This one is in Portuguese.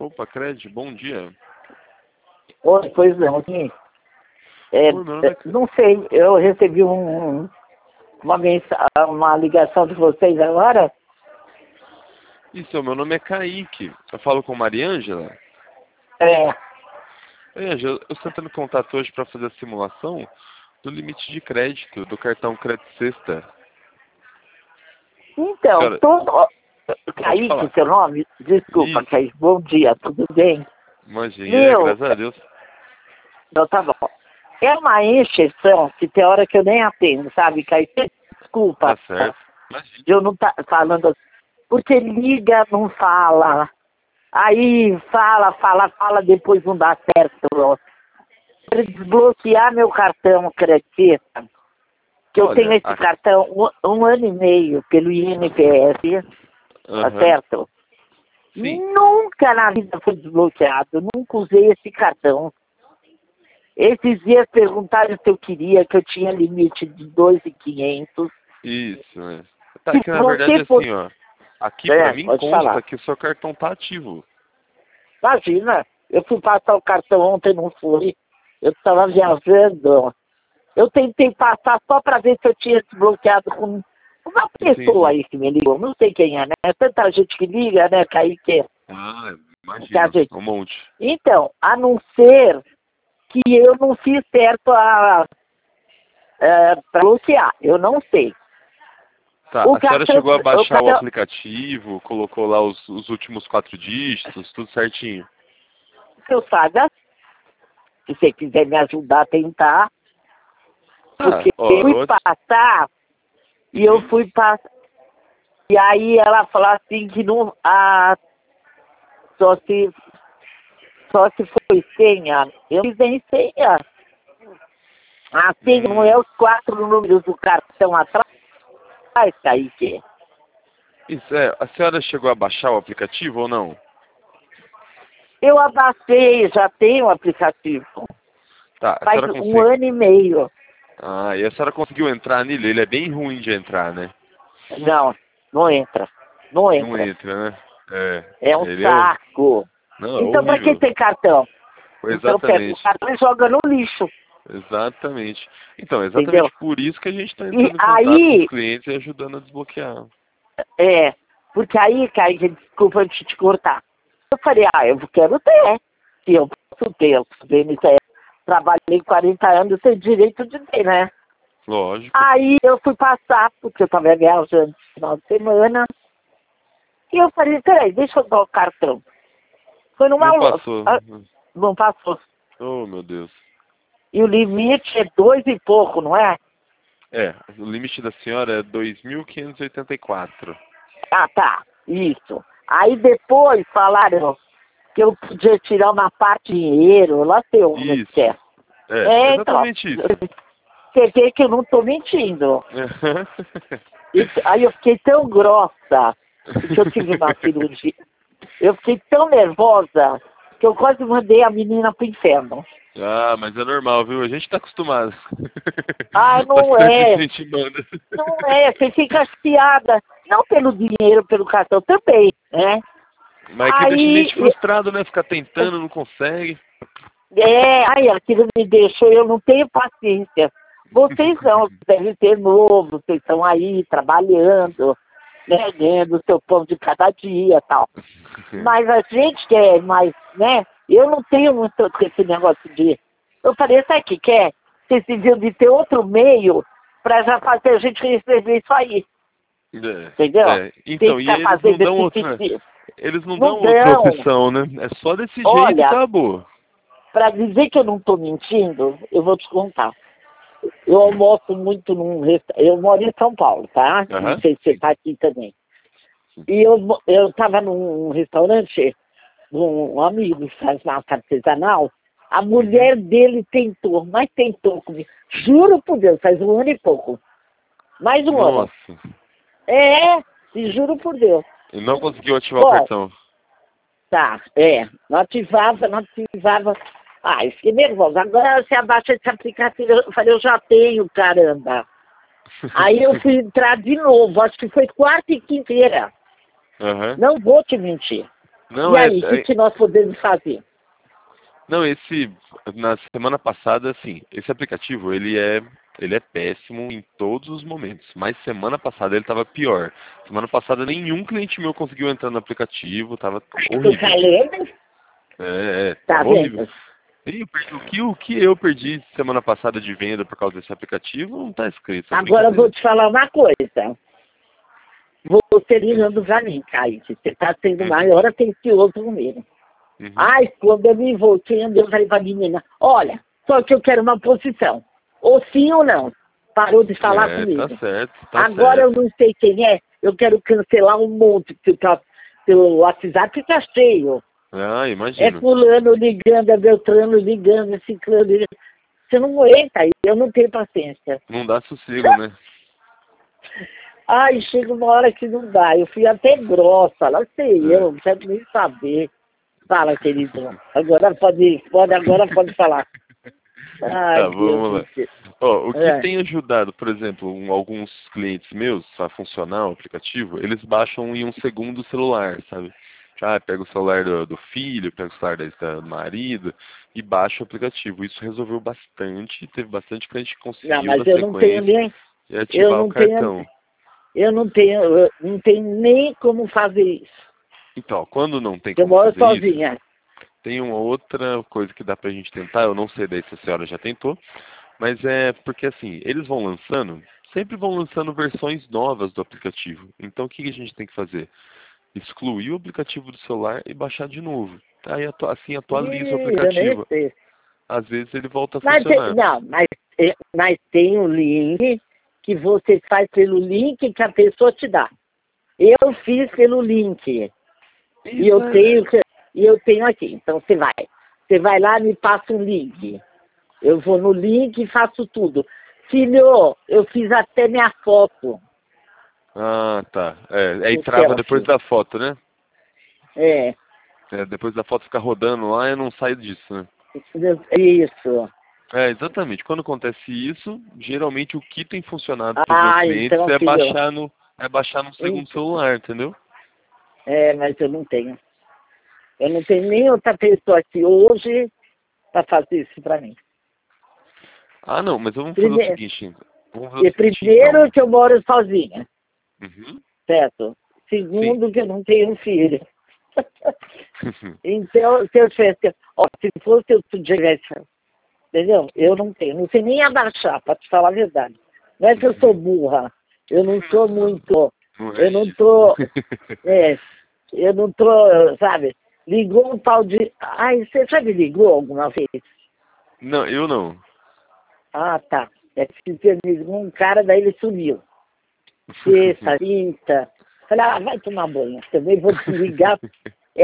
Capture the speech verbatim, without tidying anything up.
Opa, Cred, bom dia. Oi, pois não, assim, é, Oi, meu nome é... não sei, eu recebi um, uma, mensa- uma ligação de vocês agora. Isso, meu nome é Kaique. Eu falo com Mariângela. É, Oi, Ângela, eu estou tentando contato hoje para fazer a simulação do limite de crédito do cartão Crédito Sexta. então, Senhora, todo... pode Kaique, falar. seu nome? Desculpa, Isso, Kaique, bom dia, tudo bem? imagina, é, Meu, graças a Deus. não, tá bom. É uma encheção que tem hora que eu nem atendo, sabe, Kaique? Desculpa, Tá certo. Imagina. eu não tá falando assim, porque liga, não fala. Aí fala, fala, fala, depois não dá certo. Para desbloquear meu cartão crédito, que eu tenho Olha, esse a... cartão um, um ano e meio pelo I N P S, tá Aham, certo? sim. Nunca na vida foi desbloqueado, nunca usei esse cartão. Esses dias perguntaram se eu queria, que eu tinha limite de dois mil e quinhentos. Isso, né? Tá, Se que na verdade você for... assim, ó. Aqui pra É, mim pode consta falar. que o seu cartão tá ativo. Imagina, eu fui passar o cartão ontem, não fui. Eu estava viajando. Eu tentei passar só para ver se eu tinha desbloqueado com uma pessoa Entendi. aí que me ligou. Não sei quem é, né? É tanta gente que liga, né, Kaique? Ah, Que a imagino, gente... um monte. Então, a não ser que eu não fiz certo a, para bloquear. Eu não sei. Tá, O a senhora cartão... chegou a O baixar o cartão... aplicativo, colocou lá os, os últimos quatro dígitos, tudo certinho. que eu saiba, se você quiser me ajudar a tentar, Tá, porque ó, eu fui eu... passar e eu Uhum. fui passar. E aí ela falou assim que não. Ah, só se, só se foi senha. Eu fiz em senha. A senha não é Hum, os quatro números do cartão atrás, Kaique. isso é, a senhora chegou a baixar o aplicativo ou não? Eu abaixei, já tenho o aplicativo. Tá, a Faz senhora um consegue... ano e meio. Ah, e a senhora conseguiu entrar nele? Ele é bem ruim de entrar, né? Não, não entra. Não Não entra. entra, né? É, É um ele é... o- saco. Não, é Então, para que horrível. ter cartão? Então, pega o Exatamente, cartão e joga no lixo. exatamente. Então, Entendeu? exatamente por isso que a gente está E entrando em contato com os aí, clientes e ajudando a desbloquear. é, porque aí, Kaique, desculpa antes de te cortar. Eu falei, ah, eu quero ter. Se eu posso ter, eu sou do I N P S. Trabalhei quarenta anos, eu tenho direito de ter, né? Lógico. Aí eu fui passar, porque eu estava viajando no final de semana. E eu falei, peraí, deixa eu dar o cartão. Foi numa Não loja. passou. Ah, não passou. Oh, meu Deus. E o limite é dois e pouco, não é? É, o limite da senhora é dois mil quinhentos e oitenta e quatro. Ah, tá. Isso. Aí depois falaram que eu podia tirar uma parte de dinheiro, lá sei onde que Isso. é. É, É, então, exatamente isso. você vê que eu não estou mentindo. E, aí eu fiquei tão grossa, porque eu tive uma cirurgia. Eu fiquei tão nervosa que eu quase mandei a menina pro inferno. Ah, mas é normal, viu? A gente tá acostumado. Ah, não Bastante é. gente manda. Não é. Você fica chateada. Não pelo dinheiro, pelo cartão também, né? Mas é que deixa a Aí, gente frustrado, né? Ficar tentando, não consegue. é, aí aquilo me deixou, eu não tenho paciência. Vocês não, devem ter novo, vocês estão aí trabalhando, né, ganhando o seu pão de cada dia e tal. Mas a gente que é mais, né, eu não tenho muito esse negócio de... Eu falei, sabe o que quer? Vocês deviam de ter outro meio para já fazer a gente receber isso aí, É, entendeu? é. Tem que Então, e ficar eles não fazendo dão esse outra. pedido. Eles não Não dão outra dão. opção, né? É só desse jeito e Olha, acabou. para dizer que eu não estou mentindo, eu vou te contar. Eu almoço muito num restaurante. Eu moro em São Paulo, tá? Não Aham. sei se você Sim. está aqui também. E eu mo- eu estava num restaurante, um amigo que faz massa artesanal. A Uhum. mulher dele tentou, mas tentou comigo. Juro por Deus, faz um ano e pouco. Mais um ano. Nossa. É, e juro por Deus. E não conseguiu ativar o Bom, cartão. tá, é. Não ativava, não ativava. Ah, eu fiquei nervosa. Agora você abaixa esse aplicativo. Eu falei, eu já tenho, caramba. Aí eu fui entrar de novo, acho que foi quarta e quinta-feira. Aham. Não vou te mentir. Não, E é, aí, o que, é- que nós podemos fazer? não, esse, na semana passada, assim, esse aplicativo, ele é, ele é péssimo em todos os momentos, mas semana passada ele tava pior. Semana passada nenhum cliente meu conseguiu entrar no aplicativo, tava Tô horrível. falando, É, é, tá tava horrível. vendo? E eu perdi- o que, o que eu perdi semana passada de venda por causa desse aplicativo não tá escrito, é Agora eu vou brincadeira. te falar uma coisa. Você ligando pra mim, Kaique. Você tá sendo Uhum, maior atencioso comigo. uhum. Ai, quando eu me voltei, eu falei pra menina, olha, só que eu quero uma posição. Ou sim ou não. Parou de falar É, tá comigo. certo, tá Agora eu certo. não sei quem é, eu quero cancelar um monte, porque tá, pelo WhatsApp fica cheio. Ah, É imagino. fulano ligando, é Beltrano ligando, é ciclano ligando. Você não aguenta, eu não tenho paciência. Não dá sossego, né? Ai, chega uma hora que não dá. Eu fui até grossa, lá sei É. eu, não quero nem saber. Fala, querido. Agora pode, pode, agora pode falar. Ai, Tá, Deus vamos do lá. céu. Ó, o que É. tem ajudado, por exemplo, um- alguns clientes meus a funcionar o aplicativo, eles baixam em um segundo celular, sabe? Ah, pega o celular do, do filho, pega o celular da- do marido e baixa o aplicativo. Isso resolveu bastante, teve bastante cliente que Não, conseguiu mas na eu não tenho sequência nem, e eu ativar o não tenho, cartão. eu não tenho, eu não tenho nem como fazer isso. Então, quando não tem Eu como moro fazer isso, sozinha. tem uma outra coisa que dá pra gente tentar, eu não sei daí se a senhora já tentou, mas é porque assim, eles vão lançando, sempre vão lançando versões novas do aplicativo. Então o que que a gente tem que fazer? Excluir o aplicativo do celular e baixar de novo. Aí atu- assim atualiza o Ih, eu nem aplicativo. sei. Às vezes ele volta a Mas tem, funcionar. não, mas, é, mas tem um link que você faz pelo link que a pessoa te dá. Eu fiz pelo link. E Isso eu é. tenho, e eu tenho aqui. Então você vai. Você vai lá e me passa um link. Eu vou no link e faço tudo. Filho, eu fiz até minha foto Ah, tá. É, aí no trava depois selfie. da foto, né? É, É, depois da foto ficar rodando lá e não sai disso, né? isso. É, exatamente. Quando acontece isso, geralmente o que tem funcionado para os meus Ah, clientes então, é filho. baixar no, é baixar no segundo celular, entendeu? É, mas eu não tenho. Eu não tenho nem outra pessoa aqui hoje para fazer isso para mim. Ah, não, mas vamos fazer o Primeiro, seguinte. Vamos fazer o e seguinte, então. primeiro que eu moro sozinha, Uhum. certo? Sim. Segundo que eu não tenho filho. Então, se eu tivesse, ó, se fosse eu tivesse, entendeu? Eu não tenho, não sei nem abaixar, para te falar a verdade. Não é que eu sou burra, eu não sou muito, Não é eu não isso. tô, é, eu não tô, sabe? Ligou um tal de, ai, você já me ligou alguma vez? Não, eu não. Ah, tá. É que você me ligou um cara, daí ele sumiu. Sexta, quinta. Falei, ah, vai tomar banho. Também vou te ligar.